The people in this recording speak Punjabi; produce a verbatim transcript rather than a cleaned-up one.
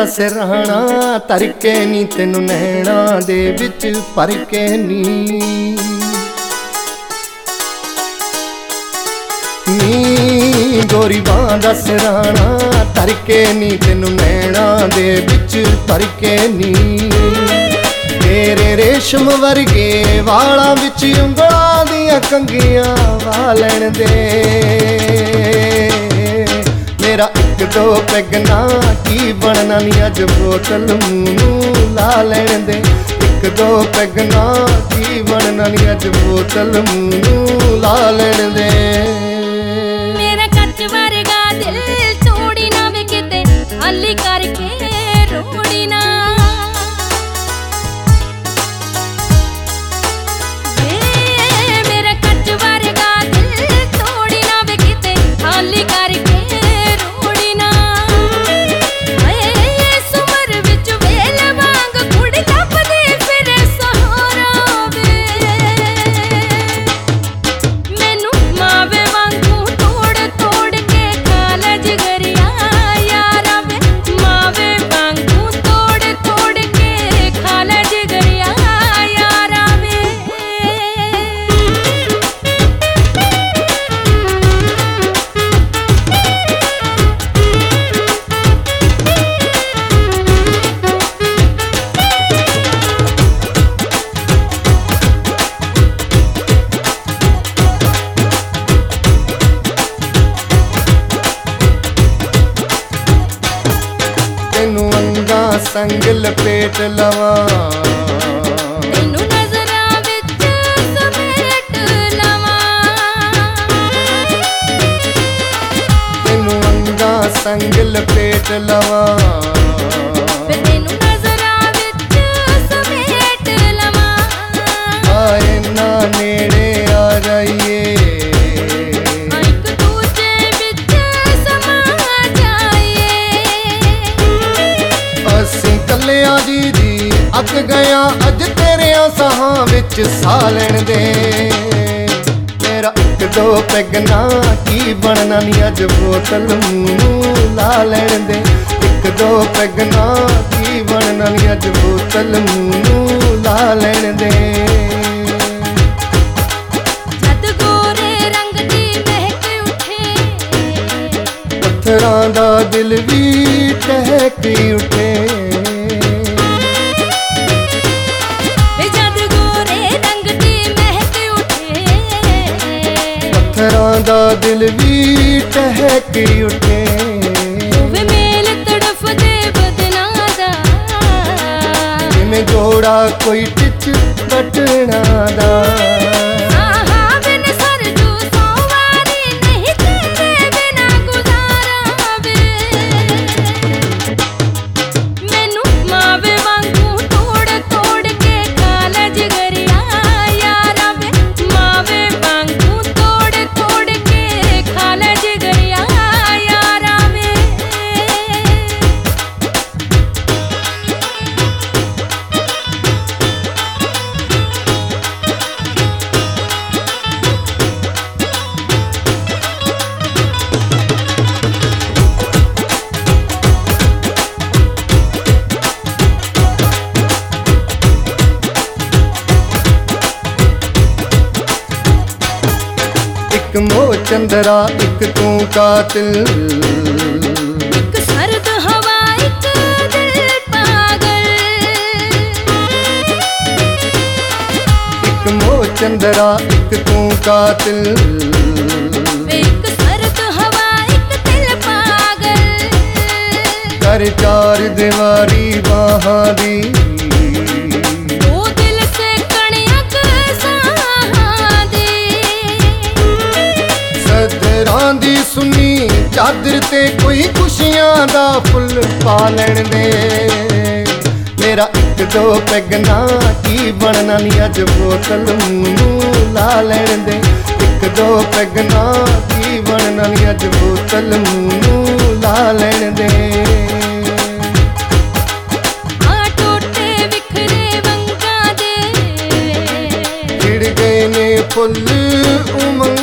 ਦਾ ਸਿਰਹਾਣਾ ਧਰ ਕੇ ਨੀ ਤੈਨੂੰ ਨੈਣਾ ਦੇ ਵਿੱਚ ਭਰ ਕੇ ਨੀ ਨੀ ਗੋਰੀ ਬਾਂਹ ਦਾ ਸਿਰਹਾਣਾ ਧਰ ਕੇ ਨੀ ਤੈਨੂੰ ਨੈਣਾ ਦੇ ਵਿੱਚ ਭਰ ਕੇ ਨੀ ਤੇਰੇ ਰੇਸ਼ਮ ਵਰਗੇ ਵਾਲਾਂ ਵਿੱਚ ਉਂਗਲਾਂ ਦੀਆਂ ਕੰਗੀਆਂ ਵਾਲਣ ਦੇ ਮੇਰਾ ਇੱਕ ਦੋ ਪੈਗ ਨਾ ਕੀ ਬਣਨਾ ਨੀ ਅੱਜ ਬੋਤਲ ਨੂੰ ਲਾ ਲੈਣ ਦੇ ਇੱਕ ਦੋ ਪੈਗ ਨਾ ਕੀ ਬਣਨਾ ਨੀ ਅੱਜ ਬੋਤਲ ਨੂੰ ਲਾ ਲੈਣ ਦੇ ਮੇਰਾ ਕੱਚ ਵਰਗਾ ਦਿਲ ਤੋੜੀ ਨਾ ਵੇ ਕਿਤੇ ਹਾਲੀ ਕਰਕੇ ਰੋੜੀ ਨਾ ਮੇਰਾ ਕੱਚ ਵਰਗਾ ਦਿਲ ਤੋੜੀ ਨਾ ਵੇ ਕਿਤੇ ਹਾਲੀ ਕਰਕੇ ਸੰਗ ਲਪੇਟ ਲਵਾਂ ਤੈਨੂੰ ਨਜ਼ਰਾਂ ਵਿੱਚ ਸਮੇਟ ਲਵਾਂ ਤੈਨੂੰ ਅੰਗਾਂ ਸੰਗ ਲਪੇਟ ਲਵਾਂ ਤੈਨੂੰ ਨਜ਼ਰਾਂ ਵਿੱਚ ਸਮੇਟ ਲਵਾਂ ਆਏ ਨਾ ਨੇੜੇ ਆ ਜਾਈਏ ਇੱਕ ਦੂਜੇ ਵਿੱਚ ਸਮਾ ਜਾਈਏ ਅਸੀਂ ਕੱਲਿਆਂ ਦੀ ਦੀ ਅੱਕ ਗਿਆ ਅੱਜ ਤੇਰਿਆਂ ਸਾਹਾਂ ਵਿੱਚ ਸਾਹ ਲੈਣ ਦੇ ਮੇਰਾ ਇੱਕ ਦੋ ਪੈਗ ਨਾ ਕੀ ਬਣਨਾ ਨੀ ਅੱਜ ਬੋਤਲ ਨੂੰ ਲਾ ਲੈਣ ਦੇ ਇੱਕ ਦੋ ਪੈਗ ਨਾ ਕੀ ਬਣਨਾ ਨੀ ਅੱਜ ਬੋਤਲ ਨੂੰ ਲਾ ਲੈਣ ਦੇ ਜਦ ਗੋਰੇ ਰੰਗ ਦੀ ਮਹਿਕ ਉੱਠੇ ਪੱਥਰਾਂ ਦਾ ਦਿਲ ਵੀ ਟਹਿਕ ਉੱਠੇ ਪੱਥਰਾਂ ਦਾ ਦਿਲ ਵੀ ਟਹਿਕ ਉੱਠੇ ਵੇ ਮੇਲ ਤੜਫਦੇ ਬਦਨਾਂ ਦਾ ਜਿਵੇਂ ਜੋੜਾ ਕੋਈ ਟਿਚ ਕੱਟਣਾ ਦਾ ਇੱਕ ਮੋਹ ਚੰਦਰਾ ਇੱਕ ਤੂੰ ਕਾਤਿਲ ਇੱਕ ਸਰਦ ਹਵਾ ਇੱਕ ਦਿਲ ਪਾਗਲ ਇੱਕ ਮੋਹ ਚੰਦਰਾ ਇੱਕ ਤੂੰ ਕਾਤਿਲ ਇੱਕ ਸਰਦ ਹਵਾ ਇੱਕ ਦਿਲ ਪਾਗਲ ਕਰ ਚਾਰ ਦੀਵਾਰੀ ਬਾਹਾਂ ਦੀ ਸਦਰਾਂ ਦੀ ਸੁਣੀ ਚਾਦਰ ਤੇ ਕੋਈ ਖੁਸ਼ੀਆਂ ਦਾ ਫੁੱਲ ਪਾ ਲੈਣ ਦੇ ਮੇਰਾ ਇੱਕ ਦੋ ਪੈਗ ਨਾ ਕੀ ਬਣਨਾ ਨੀ ਅੱਜ ਬੋਤਲ ਨੂੰ ਲਾ ਲੈਣ ਦੇ ਇੱਕ ਦੋ ਪੈਗ ਨਾ ਕੀ ਬਣਨਾ ਨੀ ਅੱਜ ਬੋਤਲ ਨੂੰ ਲਾ ਲੈਣ ਦੇ ਆ ਟੋਟੇ ਵਿਖਰੇ ਵੰਗਾਂ ਦੇ ਖਿੜ ਗਏ ਨੇ ਫੁੱਲ ਉਮੰਗ